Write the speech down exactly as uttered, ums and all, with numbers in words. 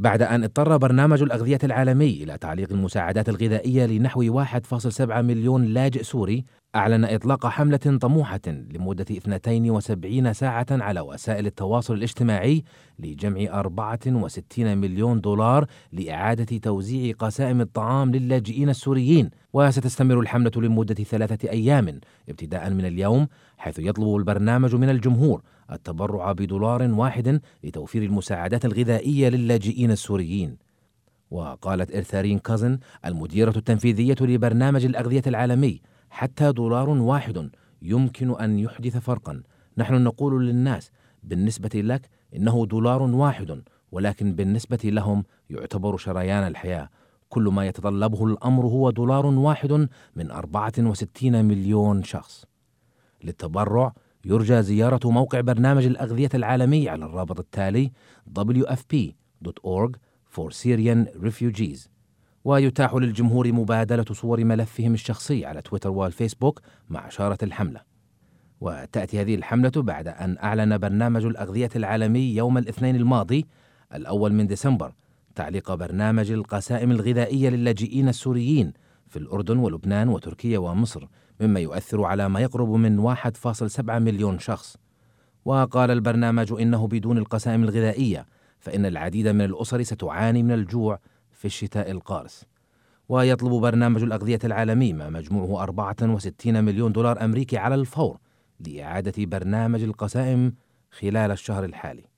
بعد أن اضطر برنامج الأغذية العالمي إلى تعليق المساعدات الغذائية لنحو واحد فاصلة سبعة مليون لاجئ سوري، أعلن إطلاق حملة طموحة لمدة اثنتين وسبعين ساعة على وسائل التواصل الاجتماعي لجمع أربعة وستين مليون دولار لإعادة توزيع قسائم الطعام للاجئين السوريين. وستستمر الحملة لمدة ثلاثة أيام ابتداء من اليوم، حيث يطلب البرنامج من الجمهور التبرع بدولار واحد لتوفير المساعدات الغذائية للاجئين السوريين. وقالت إرثارين كازن المديرة التنفيذية لبرنامج الأغذية العالمي: حتى دولار واحد يمكن أن يحدث فرقا. نحن نقول للناس بالنسبة لك إنه دولار واحد، ولكن بالنسبة لهم يعتبر شريان الحياة. كل ما يتطلبه الأمر هو دولار واحد من أربعة وستين مليون شخص. للتبرع يرجى زيارة موقع برنامج الأغذية العالمي على الرابط التالي دبليو إف بي دوت أورج فور سيريان ريفيوجيز. ويتاح للجمهور مبادلة صور ملفهم الشخصي على تويتر والفيسبوك مع شارة الحملة. وتأتي هذه الحملة بعد أن أعلن برنامج الأغذية العالمي يوم الاثنين الماضي الأول من ديسمبر تعليق برنامج القسائم الغذائية للاجئين السوريين في الأردن ولبنان وتركيا ومصر، مما يؤثر على ما يقرب من واحد فاصلة سبعة مليون شخص. وقال البرنامج إنه بدون القسائم الغذائية فإن العديد من الأسر ستعاني من الجوع في الشتاء القارس. ويطلب برنامج الأغذية العالمي ما مجموعه أربعة وستين مليون دولار أمريكي على الفور لإعادة برنامج القسائم خلال الشهر الحالي.